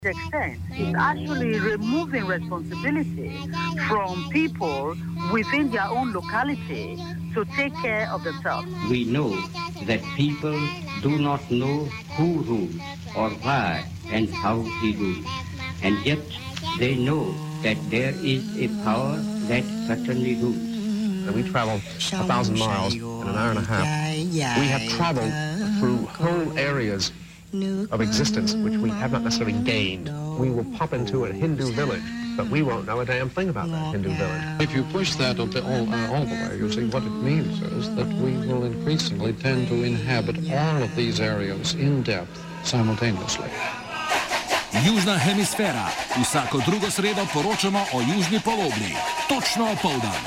extent is actually removing responsibility from people within their own locality to take care of themselves. We know that people do not know who rules or why and how he rules, and yet they know that there is a power that certainly rules. We travel 1,000 miles in an hour and a half. We have traveled through whole areas of existence which we have not necessarily gained. We will pop into a Hindu village, but we won't know a damn thing about that Hindu village. If you push that all the way, you see what it means is that we will increasingly tend to inhabit all of these areas in depth simultaneously. Južna hemisfera. Vsako drugo sredo poročamo o južni polobli. Točno opoldan.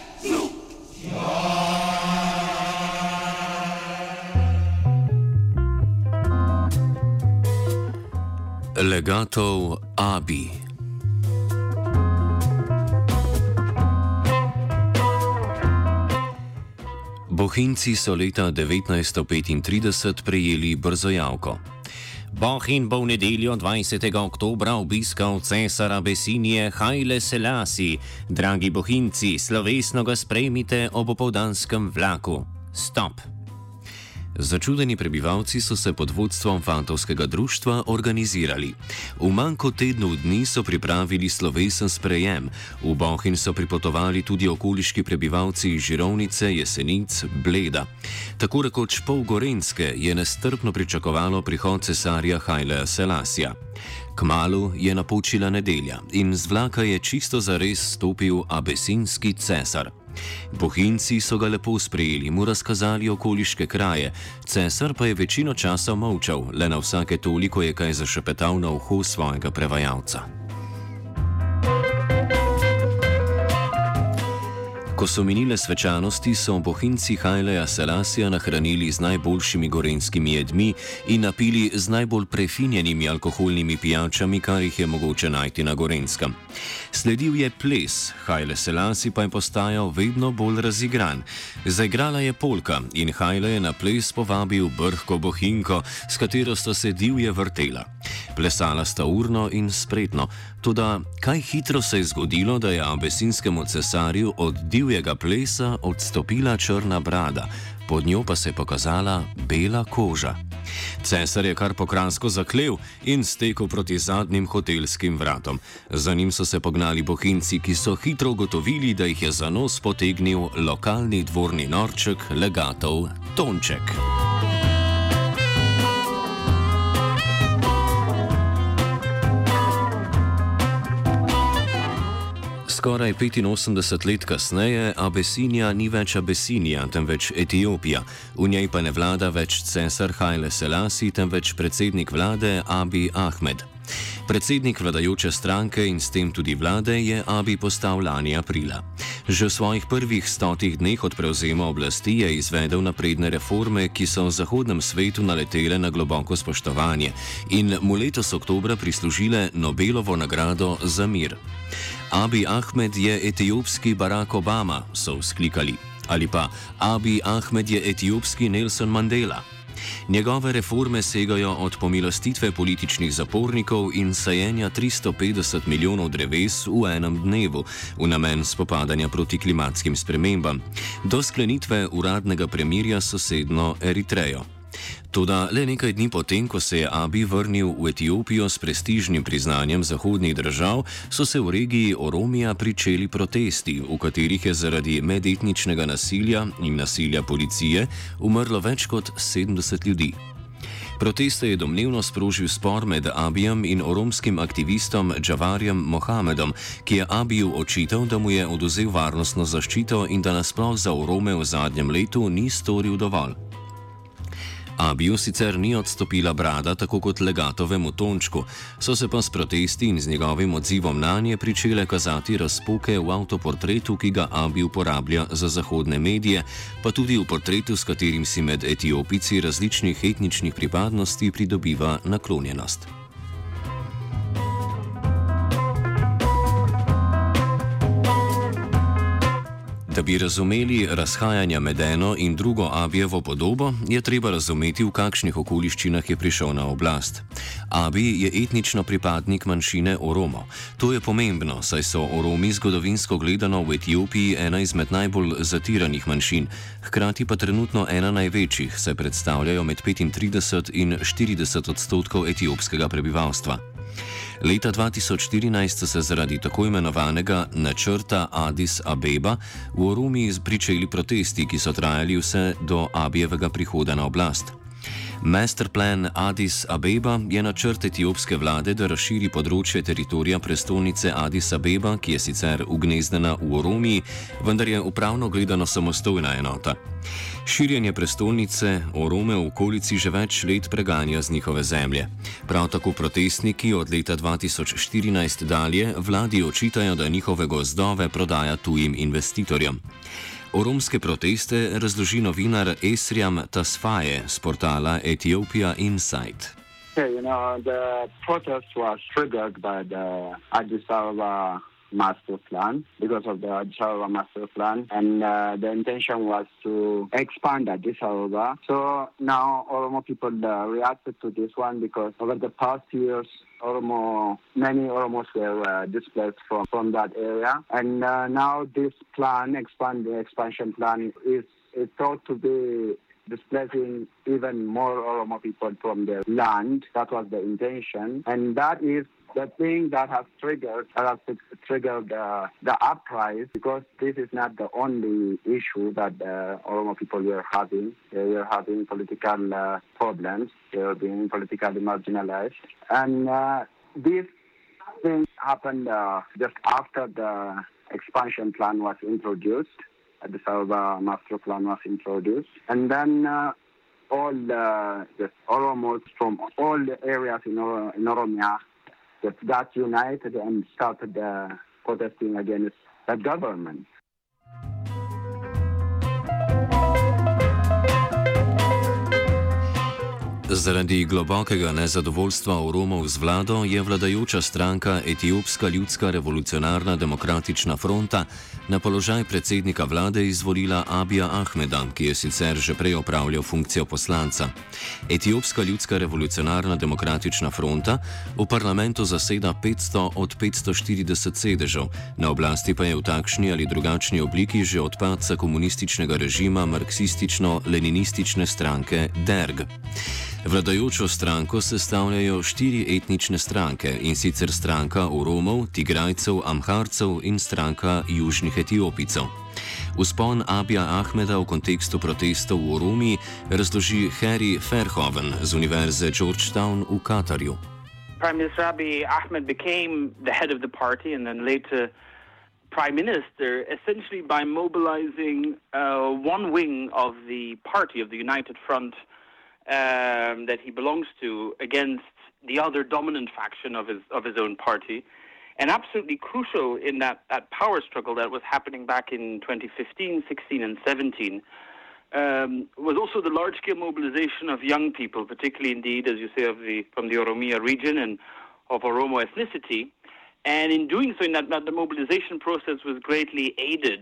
Legatov Abi. Bohinjci so leta 1935 prejeli brzojavko. Bohinj bo v nedeljo 20. oktobra obiskal cesar Abesinije Haile Selasi. Dragi bohinjci, slovesno ga sprejmite ob opoldanskem vlaku. Stop! Začudeni prebivalci so se pod vodstvom fantovskega društva organizirali. V manj kot tednu dni so pripravili slovesen sprejem. V Bohinj so pripotovali tudi okoliški prebivalci iz Žirovnice, Jesenic, Bleda. Tako rekoč pol Gorenjske je nestrpno pričakovalo prihod cesarja Haileja Selasija. Kmalu je napočila nedelja in z vlaka je čisto zares stopil abesinski cesar. Bohinjci so ga lepo sprejeli, mu razkazali okoliške kraje, cesar pa je večino časa molčal, le na vsake toliko je kaj zašepetal na uho svojega prevajalca. Ko so minile svečanosti, so bohinjci Haileja Selasija nahranili z najboljšimi gorenjskimi jedmi in napili z najbolj prefinjenimi alkoholnimi pijačami, kar jih je mogoče najti na Gorenjskem. Sledil je ples, Haile Selasi pa je postajal vedno bolj razigran. Zaigrala je polka in Haile je na ples povabil brhko bohinjko, s katero sta se divje vrtela. Plesala sta urno in spretno, toda kaj hitro se je zgodilo, da je abesinskemu cesarju od divjega plesa odstopila črna brada, pod njo pa se je pokazala bela koža. Cesar je kar pokransko zaklel in stekel proti zadnjim hotelskim vratom. Za njim so se pognali bohinjci, ki so hitro ugotovili, da jih je za nos potegnil lokalni dvorni norček Legatov Tonček. Skoraj 85 let kasneje Abesinija ni več Abesinija, temveč Etiopija. V njej pa ne vlada več cesar Haile Selasi, temveč predsednik vlade Abi Ahmed. Predsednik vladajoče stranke in s tem tudi vlade je Abi postal lani aprila. Že v svojih prvih 100 dneh od prevzema oblasti je izvedel napredne reforme, ki so v zahodnem svetu naletele na globoko spoštovanje in mu letos oktobra prislužile Nobelovo nagrado za mir. Abi Ahmed je etiopski Barack Obama, so vzklikali. Ali pa Abi Ahmed je etiopski Nelson Mandela. Njegove reforme segajo od pomilostitve političnih zapornikov in sajenja 350 milijonov dreves v enem dnevu v namen spopadanja proti klimatskim spremembam, do sklenitve uradnega premirja s sosednjo Eritrejo. Toda le nekaj dni potem, ko se je Abi vrnil v Etiopijo s prestižnim priznanjem zahodnih držav, so se v regiji Oromija pričeli protesti, v katerih je zaradi medetničnega nasilja in nasilja policije umrlo več kot 70 ljudi. Proteste je domnevno sprožil spor med Abijem in oromskim aktivistom Džavarjem Mohamedom, ki je Abiju očital, da mu je odvzel varnostno zaščito in da nasploh za Orome v zadnjem letu ni storil dovolj. Abiju sicer ni odstopila brada, tako kot Legatovemu Tončku, so se pa s protesti in z njegovim odzivom nanje pričele kazati razpoke v avtoportretu, ki ga Abi uporablja za zahodne medije, pa tudi v portretu, s katerim si med Etiopici različnih etničnih pripadnosti pridobiva naklonjenost. Da bi razumeli razhajanja med eno in drugo Abijevo podobo, je treba razumeti, v kakšnih okoliščinah je prišel na oblast. Abi je etnično pripadnik manjšine Oromo. To je pomembno, saj so Oromi zgodovinsko gledano v Etiopiji ena izmed najbolj zatiranih manjšin, hkrati pa trenutno ena največjih, saj predstavljajo med 35 in 40% etiopskega prebivalstva. Leta 2014 so se zaradi tako imenovanega načrta Addis Abeba v Oromiji pričeli protesti, ki so trajali vse do Abijevega prihoda na oblast. Masterplan Addis Abeba je načrt etiopske vlade, da razširi področje teritorija prestolnice Addis Abeba, ki je sicer ugnezdena v Oromiji, vendar je upravno gledano samostojna enota. Širjenje prestolnice Orome v okolici že več let preganja z njihove zemlje. Prav tako protestniki od leta 2014 dalje vladi očitajo, da njihove gozdove prodaja tujim investitorjem. Oromske proteste razloži novinar Esriam Tasfaye z portala Ethiopia Insight. The protest was triggered by the Addis Ababa master plan, because of the Addis Ababa master plan, and the intention was to expand Addis Ababa. So now Oromo people reacted to this one because over the past years, many Oromos were displaced from that area, and now this plan, expansion plan, is thought to be displacing even more Oromo people from their land. That was the intention, and that is the thing that has triggered the uprising, because this is not the only issue that the Oromo people were having. They were having political problems. They were being politically marginalized. And this thing happened just after the expansion plan was introduced. The Ababa master plan was introduced. And then all the Oromos from all the areas in Oromia got united and started protesting against the government. Zaradi globokega nezadovoljstva Oromov z vlado je vladajoča stranka Etiopska ljudska revolucionarna demokratična fronta na položaj predsednika vlade izvolila Abija Ahmeda, ki je sicer že prej opravljal funkcijo poslanca. Etiopska ljudska revolucionarna demokratična fronta v parlamentu zaseda 500 od 540 sedežev, na oblasti pa je v takšni ali drugačni obliki že od padca komunističnega režima marksistično-leninistične stranke DERG. Vladajočo stranko sestavljajo 4 etnične stranke, in sicer stranka Oromov, Tigrajcev, Amharcev in stranka Južnih Etiopijcev. Vzpon Abija Ahmeda v kontekstu protestov v Oromiji razloži Harry Verhoeven z Univerze Georgetown v Katarju. Prime Minister Abiy Ahmed became the head of the party and then later Prime Minister essentially by mobilizing one wing of the party, of the United Front, that he belongs to, against the other dominant faction of his own party, and absolutely crucial in that power struggle that was happening back in 2015, 16, and 17 was also the large-scale mobilization of young people, particularly indeed, as you say, from the Oromia region and of Oromo ethnicity, and in doing so, in that the mobilization process was greatly aided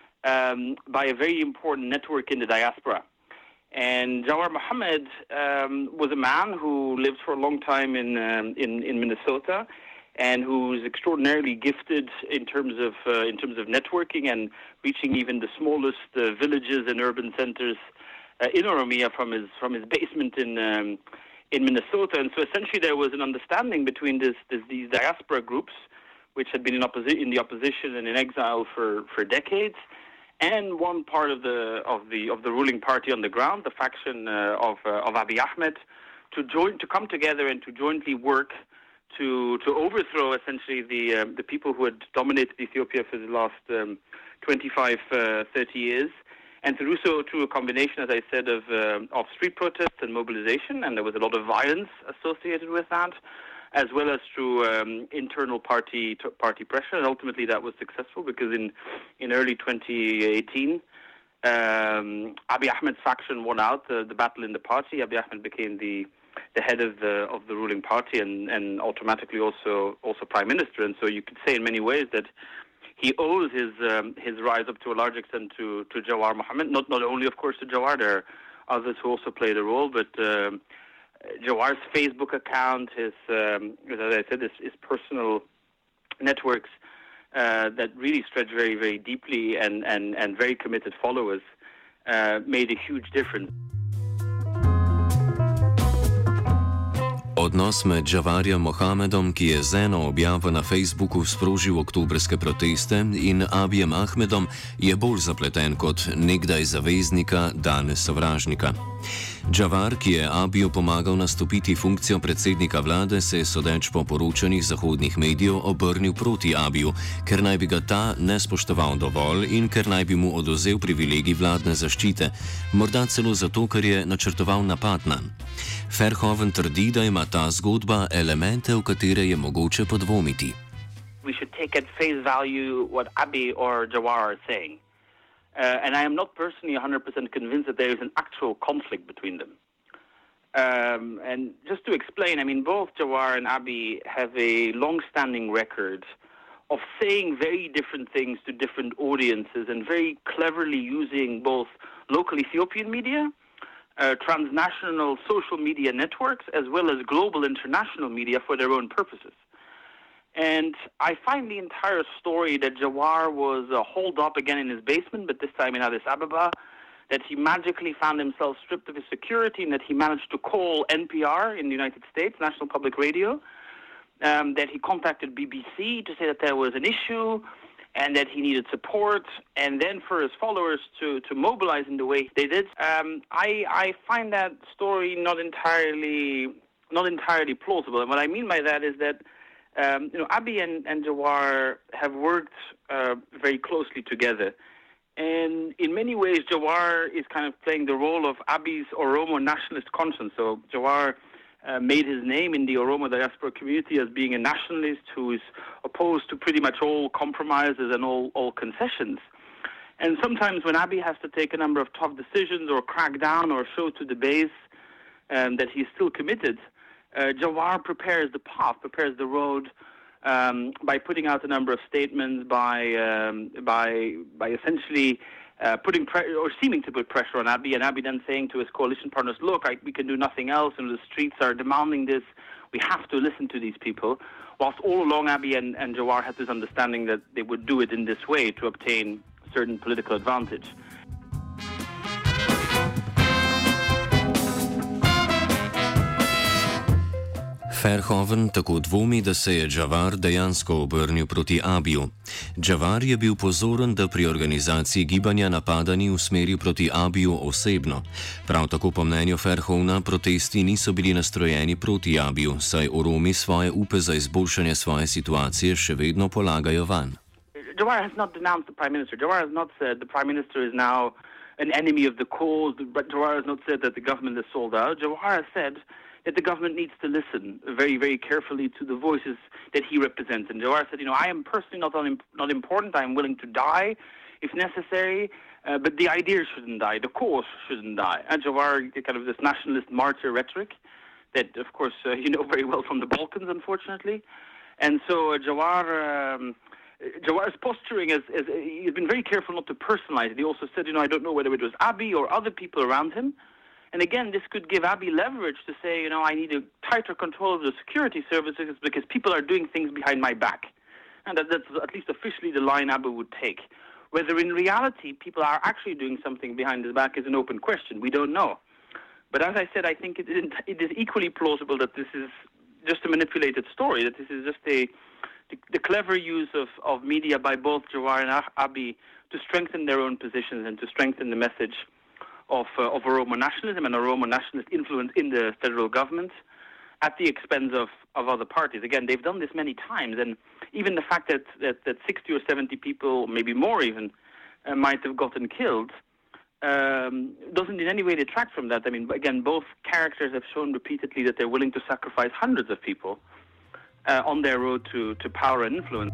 by a very important network in the diaspora. And Jawar Mohammed was a man who lived for a long time in Minnesota, and who's extraordinarily gifted in terms of networking and reaching even the smallest villages and urban centers in Oromia from his basement in Minnesota. And so essentially there was an understanding between these diaspora groups, which had been in the opposition and in exile for decades, and one part of the ruling party on the ground, the faction of Abiy Ahmed, to come together and to jointly work to overthrow essentially the people who had dominated Ethiopia for the last 25, 30 years, and to do so through a combination, as I said, of street protests and mobilization, and there was a lot of violence associated with that, as well as through internal party pressure, and ultimately that was successful because in early 2018, Abiy Ahmed's faction won out the battle in the party. Abiy Ahmed became the head of the ruling party and automatically also prime minister. And so you could say in many ways that he owes his rise up to a large extent to Jawar Mohammed. Not only, of course, to Jawar. There are others who also played a role, but Jawar's Facebook account, as I said, his personal networks that really stretch very, very deeply and very committed followers made a huge difference. Odnos med Javarjem Mohamedom, ki je z eno objavo na Facebooku sprožil oktobrske proteste, in Abijem Ahmedom je bolj zapleten kot nekdaj zaveznika, danes sovražnika. Javar, ki je Abiju pomagal nastopiti funkcijo predsednika vlade, se je sodeč po poročanjih zahodnih medijev obrnil proti Abiju, ker naj bi ga ta ne spoštoval dovolj in ker naj bi mu odvzel privilegij vladne zaščite, morda celo zato, ker je načrtoval napad nanj. Verhoeven trdi, da ima ta zgodba elemente, v katere je mogoče podvomiti. We should take at face value what Abiy or Jawar are saying. And I am not personally 100% convinced that there is an actual conflict between them. And just to explain, I mean, both Jawar and Abiy have a long-standing record of saying very different things to different audiences and very cleverly using both local Ethiopian media, transnational social media networks, as well as global international media for their own purposes. And I find the entire story that Jawar was holed up again in his basement, but this time in Addis Ababa, that he magically found himself stripped of his security, and that he managed to call NPR in the United States, National Public Radio, that he contacted BBC to say that there was an issue and that he needed support, and then for his followers to mobilize in the way they did. I find that story not entirely plausible. And what I mean by that is that Abiy and Jawar have worked very closely together. And in many ways, Jawar is kind of playing the role of Abiy's Oromo nationalist conscience. So Jawar made his name in the Oromo diaspora community as being a nationalist who is opposed to pretty much all compromises and all concessions. And sometimes when Abiy has to take a number of tough decisions or crack down or show to the base that he's still committed, Jawar prepares the path, prepares the road by putting out a number of statements, by essentially putting pressure or seeming to put pressure on Abiy, and Abiy then saying to his coalition partners, "Look, we can do nothing else, and the streets are demanding this. We have to listen to these people." Whilst all along Abiy and Jawar had this understanding that they would do it in this way to obtain certain political advantage. Verhoeven tako dvomi, da se je Jawar dejansko obrnil proti Abiju. Jawar je bil pozoren, da pri organizaciji gibanja napada ni usmeril proti Abiju osebno. Prav tako po mnenju Verhoevena protesti niso bili nastrojeni proti Abiju, saj Oromi svoje upe za izboljšanje svoje situacije še vedno polagajo vanj. Jawar has not denounced the Prime Minister. Jawar has not said the Prime Minister is now an enemy of the cause. Jawar has not said that the government is sold out. Jawar has said that the government needs to listen very, very carefully to the voices that he represents. And Jawar said, I am personally not important. I am willing to die if necessary, but the idea shouldn't die. The cause shouldn't die. And Jawar, kind of this nationalist martyr rhetoric that, of course, you know very well from the Balkans, unfortunately. And so Jawar's posturing he's been very careful not to personalize it. He also said, I don't know whether it was Abiy or other people around him. And again, this could give Abiy leverage to say, I need a tighter control of the security services because people are doing things behind my back. And that's at least officially the line Abiy would take. Whether in reality people are actually doing something behind his back is an open question. We don't know. But as I said, I think it is equally plausible that this is just a manipulated story, that this is just the clever use of media by both Jawar and Abiy to strengthen their own positions and to strengthen the message of Oromo nationalism and Oromo nationalist influence in the federal government at the expense of other parties. Again, they've done this many times, and even the fact that 60 or 70 people, maybe more even, might have gotten killed doesn't in any way detract from that. I mean, again, both characters have shown repeatedly that they're willing to sacrifice hundreds of people on their road to power and influence.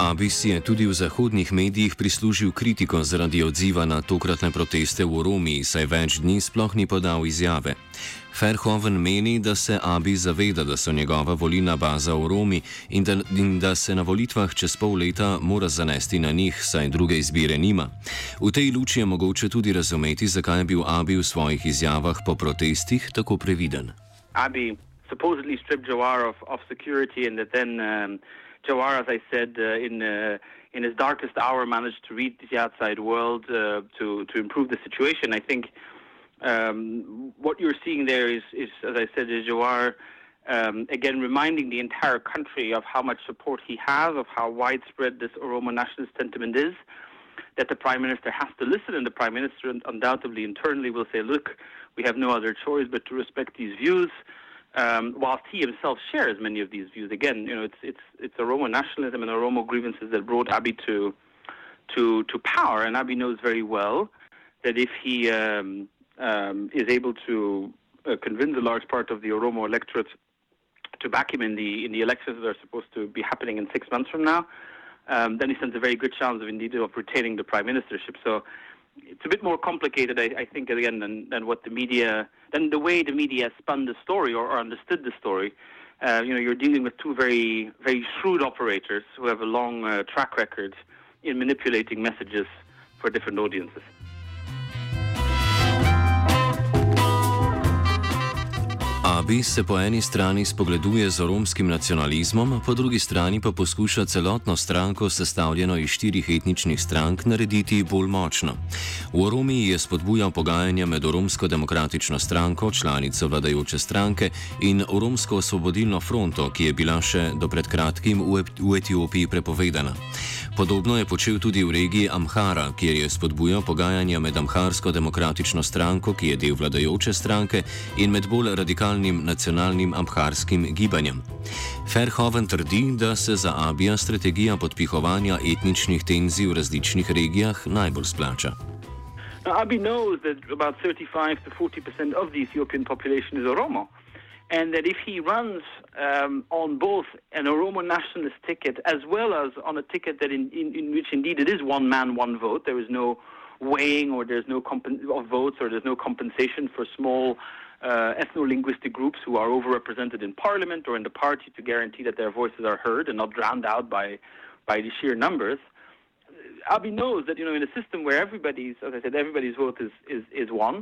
Abi si je tudi v zahodnih medijih prislužil kritiko zaradi odziva na tokratne proteste v Oromiji, saj več dni sploh ni podal izjave. Verhoeven meni, da se Abi zaveda, da so njegova volilna baza v Romi in da se na volitvah čez pol leta mora zanesti na njih, saj druge izbire nima. V tej luči je mogoče tudi razumeti, zakaj je bil Abi v svojih izjavah po protestih tako previden. Abi supposedly stripped Jawara of security, and that then Jawara, as I said, in his darkest hour managed to read the outside world to improve the situation. I think what you're seeing there is, as I said, is Jawara again reminding the entire country of how much support he has, of how widespread this Oromo nationalist sentiment is, that the Prime Minister has to listen, and the Prime Minister undoubtedly internally will say, look, we have no other choice but to respect these views, whilst he himself shares many of these views. Again, it's Oromo nationalism and Oromo grievances that brought Abiy to power, and Abiy knows very well that if he is able to convince a large part of the Oromo electorate to back him in the elections that are supposed to be happening in 6 months from now, then he stands a very good chance of retaining the prime ministership. So it's a bit more complicated, I think, again, than the way the media spun the story or understood the story. You're dealing with two very, very shrewd operators who have a long track record in manipulating messages for different audiences. Abiy se po eni strani spogleduje z romskim nacionalizmom, po drugi strani pa poskuša celotno stranko, sestavljeno iz 4 etničnih strank, narediti bolj močno. V Oromiji je spodbujal pogajanja med Oromsko demokratično stranko, članico vladajoče stranke, in Oromsko osvobodilno fronto, ki je bila še do pred kratkim v Etiopiji prepovedana. Podobno je počel tudi v regiji Amhara, kjer je spodbujal pogajanja med Amharsko demokratično stranko, ki je del vladajoče stranke, in med bolj radikalnim nacionalnim amharskim gibanjem. Verhoeven trdi, da se za Abija strategija podpihovanja etničnih tenzij v različnih regijah najbolj splača. Abiy knows that about 35 to 40% of the Ethiopian population is Oromo. And that if he runs on both an Oromo nationalist ticket as well as on a ticket that in which indeed it is one man, one vote, there is no weighing or there's no of votes or there's no compensation for small ethno-linguistic groups who are overrepresented in parliament or in the party to guarantee that their voices are heard and not drowned out by the sheer numbers. Abiy knows that, in a system where everybody's vote is one,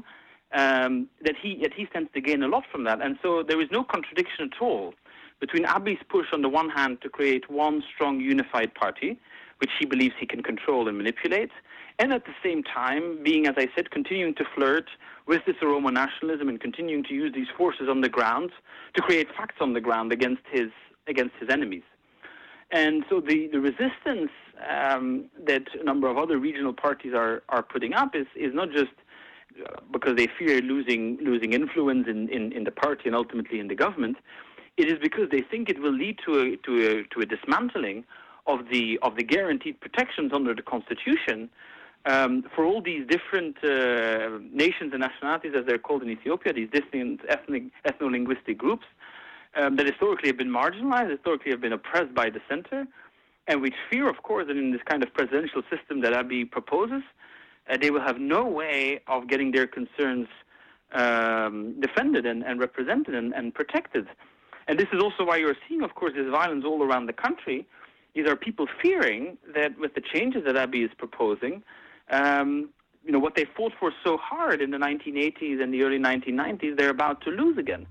that he stands to gain a lot from that. And so there is no contradiction at all between Abiy's push on the one hand to create one strong unified party, which he believes he can control and manipulate, and at the same time being, as I said, continuing to flirt with this Oromo nationalism and continuing to use these forces on the ground to create facts on the ground against his enemies. And so the resistance that a number of other regional parties are putting up is not just because they fear losing influence in the party and ultimately in the government. It is because they think it will lead to a dismantling of the guaranteed protections under the constitution for all these different nations and nationalities, as they're called in Ethiopia, these different ethno-linguistic groups that historically have been marginalized, historically have been oppressed by the center, and which fear, of course, that in this kind of presidential system that Abiy proposes, they will have no way of getting their concerns defended and represented and protected. And this is also why you're seeing, of course, this violence all around the country. These are people fearing that with the changes that Abiy is proposing, what they fought for so hard in the 1980s and the early 1990s, they're about to lose again.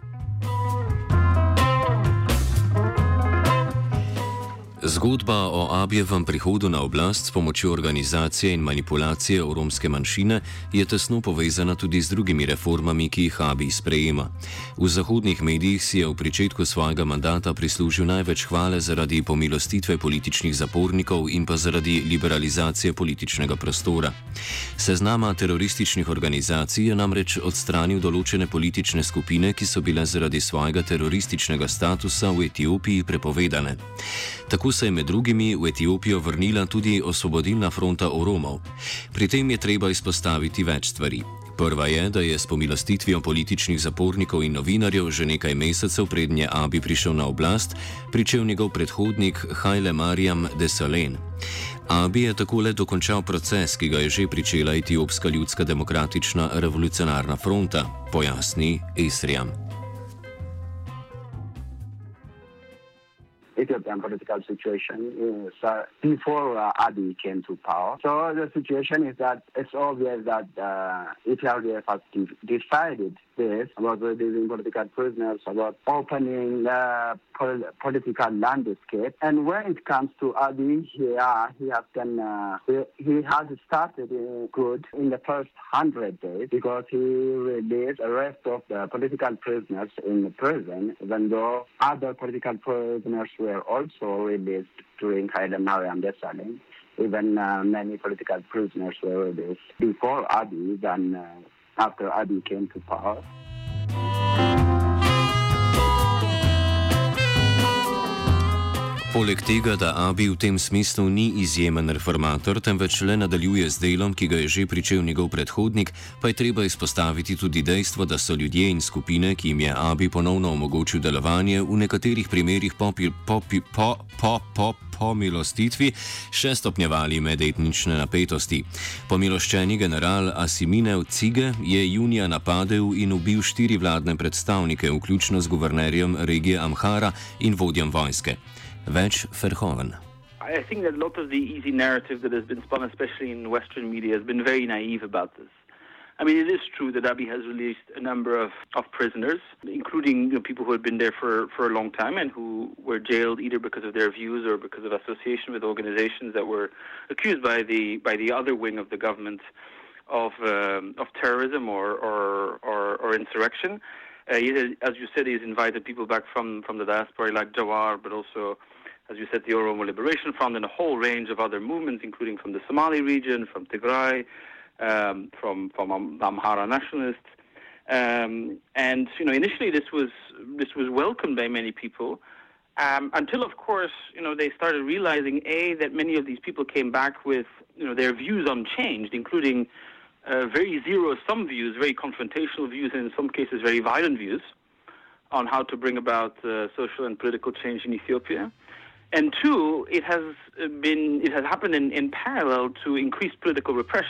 Zgodba o Abijevem prihodu na oblast s pomočjo organizacije in manipulacije romske manjšine je tesno povezana tudi z drugimi reformami, ki jih Abij sprejema. V zahodnih medijih si je v pričetku svojega mandata prislužil največ hvale zaradi pomilostitve političnih zapornikov in pa zaradi liberalizacije političnega prostora. Seznama terorističnih organizacij je namreč odstranil določene politične skupine, ki so bile zaradi svojega terorističnega statusa v Etiopiji prepovedane. Tako se je med drugimi v Etiopijo vrnila tudi Osvobodilna fronta Oromov. Pri tem je treba izpostaviti več stvari. Prva je, da je s pomilostitvijo političnih zapornikov in novinarjev že nekaj mesecev prednje Abiy prišel na oblast, pričel njegov predhodnik Haile Mariam Desalegn. Abiy je tako le dokončal proces, ki ga je že pričela Etiopska ljudska demokratična revolucionarna fronta, pojasni Esriam. Ethiopian political situation before Abiy came to power. So the situation is that it's obvious that Ethiopia has decided this about releasing political prisoners, about opening the political landscape. And when it comes to Abiy, he has started good in the first 100 days because he released the rest of the political prisoners in the prison, even though other political prisoners were also released during Haile Mariam Desalegn. Even many political prisoners were released before Abiy than after Abiy came to power. Poleg tega, da Abiy v tem smislu ni izjemen reformator, temveč le nadaljuje z delom, ki ga je že pričel njegov predhodnik, pa je treba izpostaviti tudi dejstvo, da so ljudje in skupine, ki jim je Abiy ponovno omogočil delovanje, v nekaterih primerih po milostitvi še stopnjevali medetnične napetosti. Pomiloščeni general Asiminev Cige je junija napadel in ubil 4 vladne predstavnike, vključno z guvernerjem regije Amhara in vodjem vojske. Več Verhoeven. I think that a lot of the easy narrative that has been spun, especially in Western media, has been very naive about this. I mean, it is true that Abiy has released a number of prisoners, including people who had been there for a long time and who were jailed either because of their views or because of association with organizations that were accused by the other wing of the government of terrorism or insurrection. As you said, he's invited people back from the diaspora like Jawar, but also, as you said, the Oromo Liberation Front and a whole range of other movements, including from the Somali region, from Tigray, from Amhara nationalists. And initially this was welcomed by many people, until, of course, they started realizing, that many of these people came back with, their views unchanged, including very zero-sum views, very confrontational views, and in some cases very violent views on how to bring about social and political change in Ethiopia. And two, it has happened in parallel to increased political repression.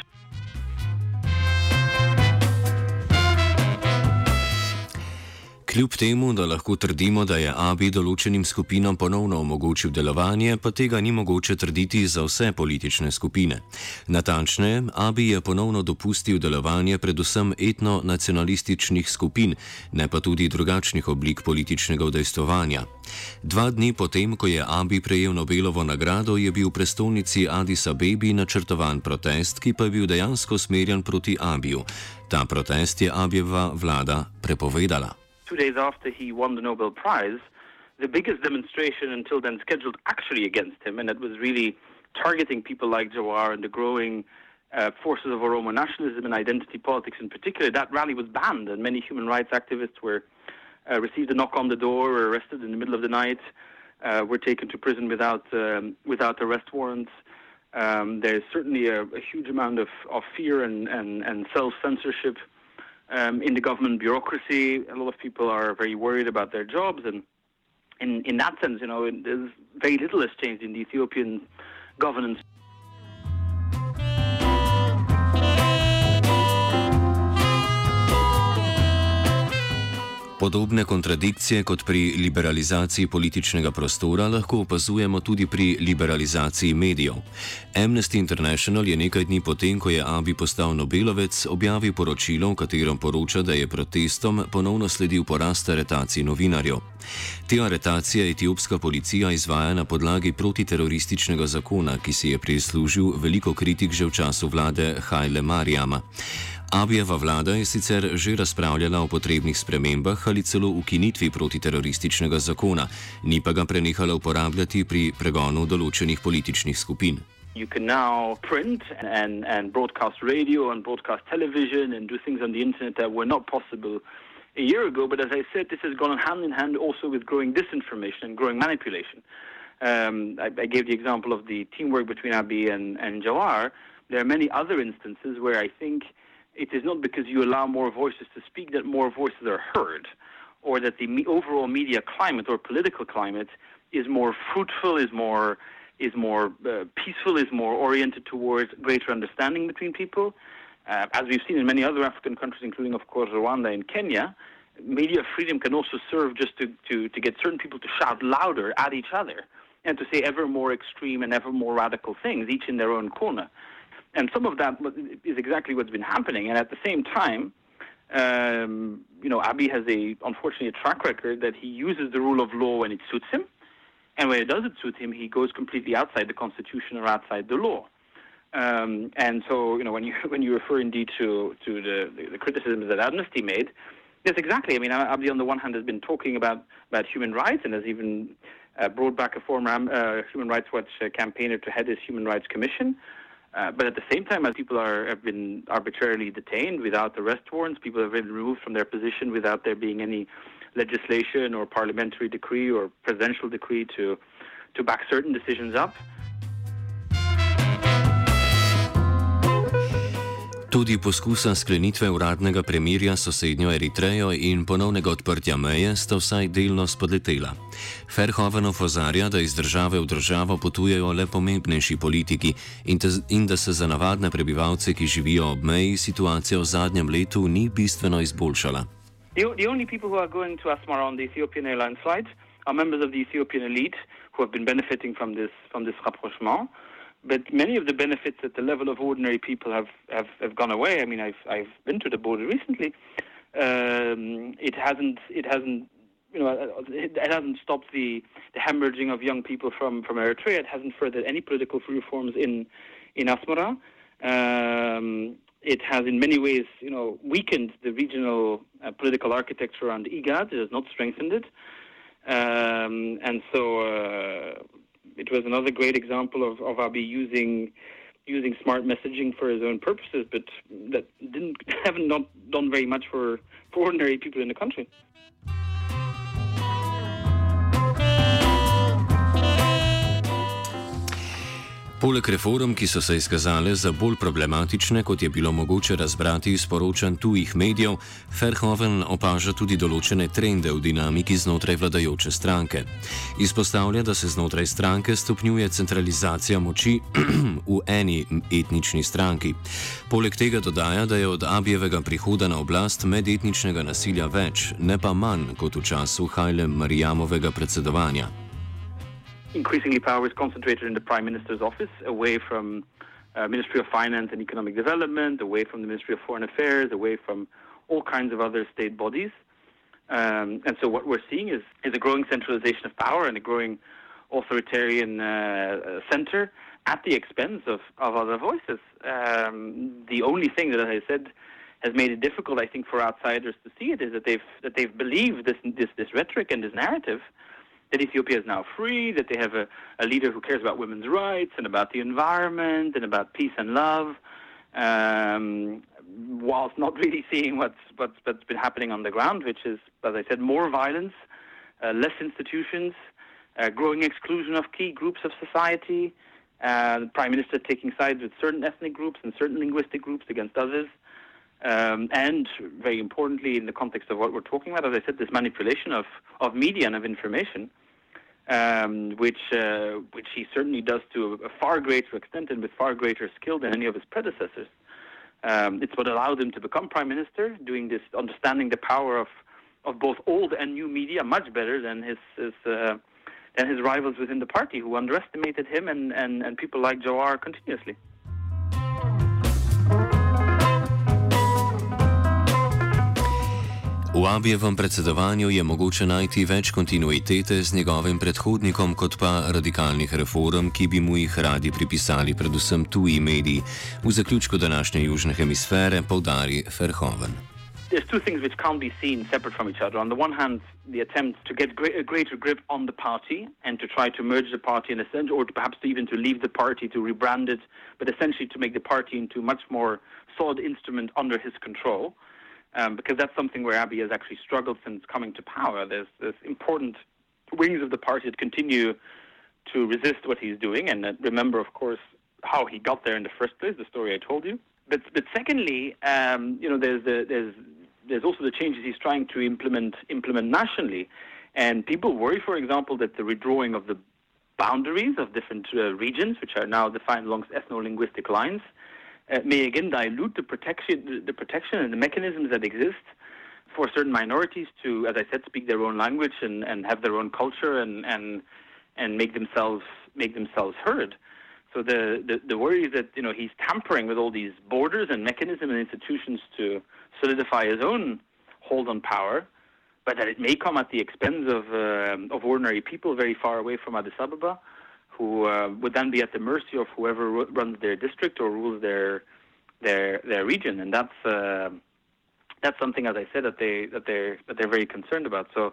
Kljub temu, da lahko trdimo, da je Abiy določenim skupinam ponovno omogočil delovanje, pa tega ni mogoče trditi za vse politične skupine. Natančneje, Abiy je ponovno dopustil delovanje predvsem etno-nacionalističnih skupin, ne pa tudi drugačnih oblik političnega udejstvovanja. 2 dni potem, ko je Abiy prejel Nobelovo nagrado, je bil v prestolnici Addis Abebi načrtovan protest, ki pa je bil dejansko usmerjen proti Abiyju. Ta protest je Abiyjeva vlada prepovedala. 2 days after he won the Nobel Prize, the biggest demonstration until then scheduled actually against him, and it was really targeting people like Jawar and the growing forces of Oromo nationalism and identity politics in particular. That rally was banned, and many human rights activists received a knock on the door, were arrested in the middle of the night, were taken to prison without arrest warrants. There's certainly a huge amount of fear and self-censorship in the government bureaucracy. A lot of people are very worried about their jobs, and in that sense, there's very little has changed in the Ethiopian governance. Podobne kontradikcije kot pri liberalizaciji političnega prostora lahko opazujemo tudi pri liberalizaciji medijev. Amnesty International je nekaj dni potem, ko je Abiy postal Nobelovec, objavil poročilo, v katerem poroča, da je protestom ponovno sledil porast aretacij novinarjev. Te aretacije etiopska policija izvaja na podlagi protiterorističnega zakona, ki si je prislužil veliko kritik že v času vlade Haile Mariama. Abiyjeva vlada je sicer že razpravljala o potrebnih spremembah ali celo ukinitvi protiterorističnega zakona, ni pa ga prenehala uporabljati pri pregonu določenih političnih skupin. You can now print and broadcast radio and broadcast television and do things on the internet that were not possible a year ago, but as I said, this has gone hand in hand also with growing disinformation and growing manipulation. I gave the example of the teamwork between Abiy and Jawar. There are many other instances where I think it is not because you allow more voices to speak that more voices are heard, or that the overall media climate or political climate is more fruitful, is more peaceful, is more oriented towards greater understanding between people. As we've seen in many other African countries, including, of course, Rwanda and Kenya, media freedom can also serve just to get certain people to shout louder at each other and to say ever more extreme and ever more radical things, each in their own corner. And some of that is exactly what's been happening. And at the same time, Abiy has unfortunately a track record that he uses the rule of law when it suits him. And when it doesn't suit him, he goes completely outside the constitution or outside the law. And so, when you refer indeed to the criticisms that Amnesty made, yes, exactly. I mean, Abiy on the one hand has been talking about human rights and has even brought back a former Human Rights Watch campaigner to head his Human Rights Commission. But at the same time, as people have been arbitrarily detained without arrest warrants, people have been removed from their position without there being any legislation or parliamentary decree or presidential decree to back certain decisions up. Tudi poskusa sklenitve uradnega premirja s sosednjo Eritrejo in ponovnega odprtja meje sta vsaj delno spodletela. Verhoeven opozarja, da iz države v državo potujejo le pomembnejši politiki in da se za navadne prebivalce, ki živijo ob meji, situacija v zadnjem letu ni bistveno izboljšala. The only people who are going to Asmara on the Ethiopian Airlines flight are members of the Ethiopian elite who have been benefiting from this rapprochement. But many of the benefits at the level of ordinary people have gone away. I mean, I've been to the border recently. It hasn't stopped the hemorrhaging of young people from Eritrea. It hasn't furthered any political reforms in Asmara. It has in many ways, weakened the regional political architecture around IGAD. It has not strengthened it. And so it was another great example of Abiy using smart messaging for his own purposes, but that haven't done very much for ordinary people in the country. Poleg reform, ki so se izkazale za bolj problematične, kot je bilo mogoče razbrati iz poročanj tujih medijev, Verhoeven opaža tudi določene trende v dinamiki znotraj vladajoče stranke. Izpostavlja, da se znotraj stranke stopnjuje centralizacija moči v eni etnični stranki. Poleg tega dodaja, da je od Abijevega prihoda na oblast medetničnega nasilja več, ne pa manj kot v času Haile Mariamovega predsedovanja. Increasingly, power is concentrated in the Prime Minister's office, away from Ministry of Finance and Economic Development, away from the Ministry of Foreign Affairs, away from all kinds of other state bodies. And so what we're seeing is a growing centralization of power and a growing authoritarian center at the expense of other voices. The only thing that, as I said, has made it difficult, I think, for outsiders to see it is that they've believed this rhetoric and this narrative that Ethiopia is now free, that they have a leader who cares about women's rights and about the environment and about peace and love, whilst not really seeing what's been happening on the ground, which is, as I said, more violence, less institutions, growing exclusion of key groups of society, the Prime Minister taking sides with certain ethnic groups and certain linguistic groups against others. And very importantly, in the context of what we're talking about, as I said, this manipulation of media and of information, which he certainly does to a far greater extent and with far greater skill than any of his predecessors. It's what allowed him to become Prime Minister, doing this, understanding the power of both old and new media much better than his rivals within the party, who underestimated him and people like Jawar continuously. V Abijevem predsedovanju je mogoče najti več kontinuitete z njegovim predhodnikom kot pa radikalnih reform, ki bi mu jih radi pripisali predvsem tuji mediji. V zaključku današnje južne hemisfere poudari Verhoeven. There's two things which can't be seen separate from each other. On the one hand, the attempt to get a greater grip on the party and to try to merge the party in a sense, or perhaps even to leave the party, to rebrand it, but essentially to make the party into a much more solid instrument under his control. Because that's something where Abiy has actually struggled since coming to power. There's important wings of the party that continue to resist what he's doing. And remember, of course, how he got there in the first place, the story I told you. But secondly, there's also the changes he's trying to implement nationally, and people worry, for example, that the redrawing of the boundaries of different regions, which are now defined along ethno-linguistic lines, may again dilute the protection and the mechanisms that exist for certain minorities to, as I said, speak their own language and have their own culture and make themselves heard. So the worry is that he's tampering with all these borders and mechanisms and institutions to solidify his own hold on power, but that it may come at the expense of ordinary people very far away from Addis Ababa, who would then be at the mercy of whoever runs their district or rules their region, and that's something, as I said, that they're very concerned about. So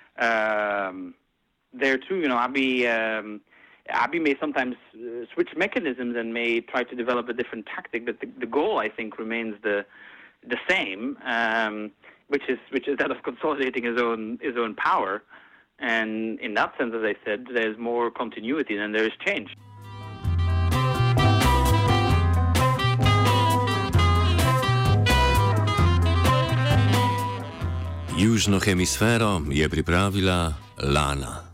there too, Abiy may sometimes switch mechanisms and may try to develop a different tactic, but the goal, I think, remains the same, which is that of consolidating his own power. And in that sense, as I said, there's more continuity than there is change. Južno hemisfero je pripravila Lana.